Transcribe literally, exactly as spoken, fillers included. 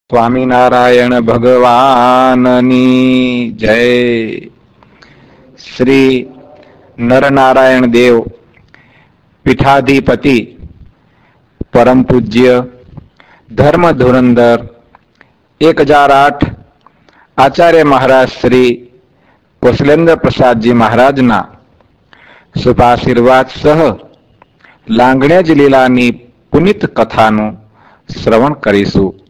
સ્વામિનારાયણ ભગવાનની જય. શ્રી નરનારાયણ દેવ પીઠાધિપતિ પરમ પૂજ્ય ધર્મ ધુરંધર એક હજાર આઠ આચાર્ય મહારાજ શ્રી કૌશલેન્દ્ર પ્રસાદજી મહારાજના શુભાશીર્વાદ સહ લાંગણેજ લીલાની પુનિત કથાનું શ્રવણ કરીશું.